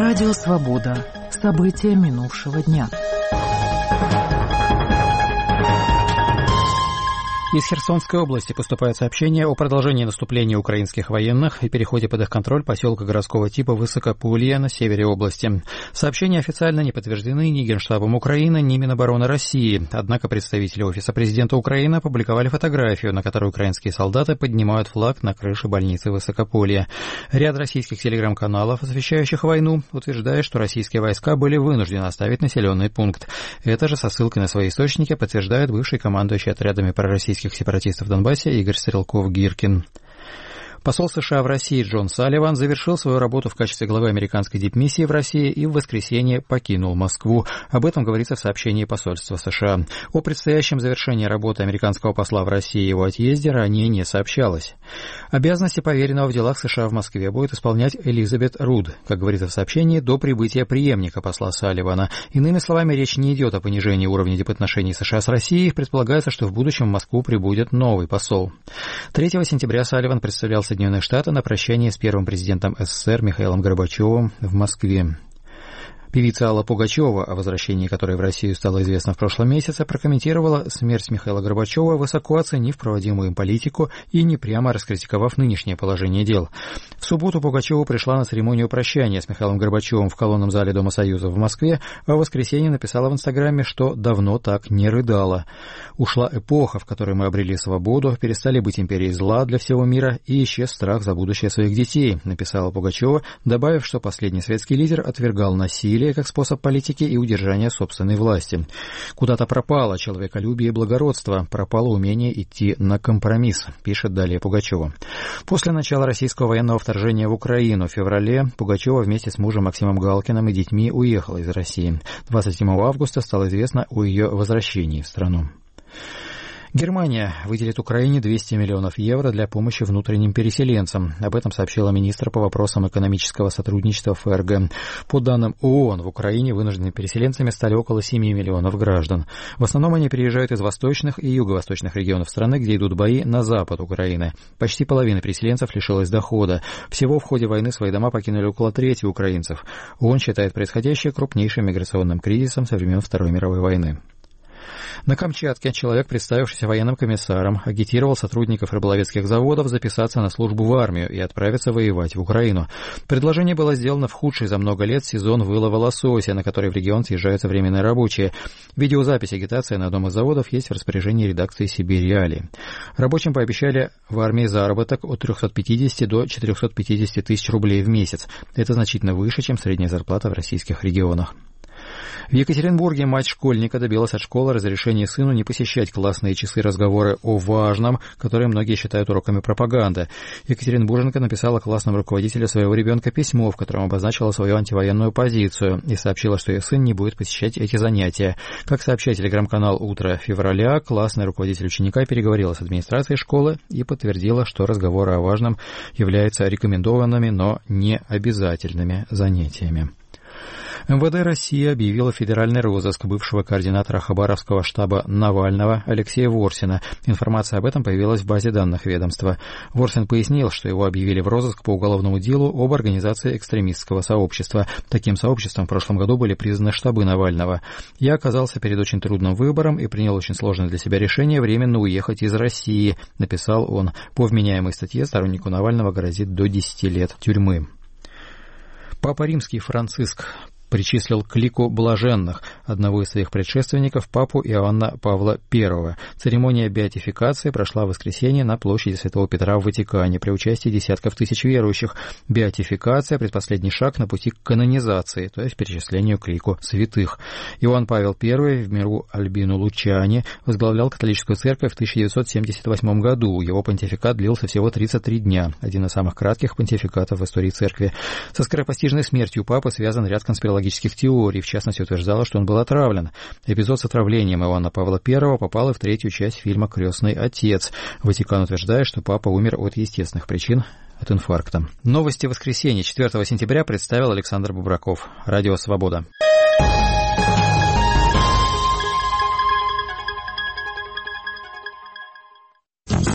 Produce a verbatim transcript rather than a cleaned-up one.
Радио «Свобода». События минувшего дня. Из Херсонской области поступает сообщение о продолжении наступления украинских военных и переходе под их контроль поселка городского типа Высокополье на севере области. Сообщения официально не подтверждены ни Генштабом Украины, ни Минобороны России. Однако представители Офиса президента Украины опубликовали фотографию, на которой украинские солдаты поднимают флаг на крыше больницы Высокополье. Ряд российских телеграм-каналов, освещающих войну, утверждает, что российские войска были вынуждены оставить населенный пункт. Это же со ссылкой на свои источники подтверждает бывший командующий отрядами пророссийских сепаратистов в Донбассе Игорь Стрелков-Гиркин. Посол США в России Джон Салливан завершил свою работу в качестве главы американской дипмиссии в России и в воскресенье покинул Москву. Об этом говорится в сообщении посольства США. О предстоящем завершении работы американского посла в России и его отъезде ранее не сообщалось. Обязанности поверенного в делах США в Москве будет исполнять Элизабет Руд, как говорится в сообщении, до прибытия преемника посла Салливана. Иными словами, речь не идет о понижении уровня дипотношений США с Россией. Предполагается, что в будущем в Москву прибудет новый посол. третьего сентября Салливан представлял Соединенные Штаты на прощание с первым президентом СССР Михаилом Горбачевым в Москве. Певица Алла Пугачева, о возвращении которой в Россию стало известно в прошлом месяце, прокомментировала смерть Михаила Горбачева, высоко оценив проводимую им политику и не прямо раскритиковав нынешнее положение дел. В субботу Пугачева пришла на церемонию прощания с Михаилом Горбачевым в колонном зале Дома Союза в Москве, а в воскресенье написала в Инстаграме, что давно так не рыдала. «Ушла эпоха, в которой мы обрели свободу, перестали быть империей зла для всего мира и исчез страх за будущее своих детей», написала Пугачева, добавив, что последний советский лидер отвергал насилие как способ политики и удержания собственной власти. «Куда-то пропало человеколюбие и благородство, пропало умение идти на компромисс», пишет далее Пугачева. После начала российского военного вторжения в Украину в феврале Пугачева вместе с мужем Максимом Галкиным и детьми уехала из России. двадцать седьмого августа стало известно о ее возвращении в страну. Германия выделит Украине двести миллионов евро для помощи внутренним переселенцам. Об этом сообщила министр по вопросам экономического сотрудничества ФРГ. По данным ООН, в Украине вынужденными переселенцами стали около семи миллионов граждан. В основном они приезжают из восточных и юго-восточных регионов страны, где идут бои на запад Украины. Почти половина переселенцев лишилась дохода. Всего в ходе войны свои дома покинули около трети украинцев. ООН считает происходящее крупнейшим миграционным кризисом со времен Второй мировой войны. На Камчатке человек, представившийся военным комиссаром, агитировал сотрудников рыболовецких заводов записаться на службу в армию и отправиться воевать в Украину. Предложение было сделано в худший за много лет сезон вылова лосося, на который в регион съезжаются временные рабочие. Видеозапись агитации на одном из заводов есть в распоряжении редакции «Сибирь Реалии». Рабочим пообещали в армии заработок от трехсот пятидесяти до четырехсот пятидесяти тысяч рублей в месяц. Это значительно выше, чем средняя зарплата в российских регионах. В Екатеринбурге мать школьника добилась от школы разрешения сыну не посещать классные часы разговоры о важном, которые многие считают уроками пропаганды. Екатеринбурженка написала классному руководителю своего ребенка письмо, в котором обозначила свою антивоенную позицию и сообщила, что ее сын не будет посещать эти занятия. Как сообщает телеграм-канал «Утро февраля», классный руководитель ученика переговорила с администрацией школы и подтвердила, что разговоры о важном являются рекомендованными, но не обязательными занятиями. МВД России объявила федеральный розыск бывшего координатора хабаровского штаба Навального Алексея Ворсина. Информация об этом появилась в базе данных ведомства. Ворсин пояснил, что его объявили в розыск по уголовному делу об организации экстремистского сообщества. Таким сообществом в прошлом году были признаны штабы Навального. «Я оказался перед очень трудным выбором и принял очень сложное для себя решение временно уехать из России», написал он. По вменяемой статье стороннику Навального грозит до десяти лет тюрьмы. Папа Римский Франциск причислил к лику блаженных одного из своих предшественников, папу Иоанна Павла Первого. Церемония беатификации прошла в воскресенье на площади Святого Петра в Ватикане при участии десятков тысяч верующих. Беатификация – предпоследний шаг на пути к канонизации, то есть перечислению к лику святых. Иоанн Павел Первый в миру Альбину Лучани возглавлял католическую церковь в тысяча девятьсот семьдесят восьмом году. Его понтификат длился всего тридцать три дня, один из самых кратких понтификатов в истории церкви. Со скоропостижной смертью папы связан ряд конспирологических теорий, в частности, утверждала, что он был отравлен. Эпизод с отравлением Иоанна Павла Первого попал и в третью часть фильма «Крестный отец». Ватикан утверждает, что папа умер от естественных причин, от инфаркта. Новости воскресенья четвёртого сентября представил Александр Бубраков. Радио «Свобода».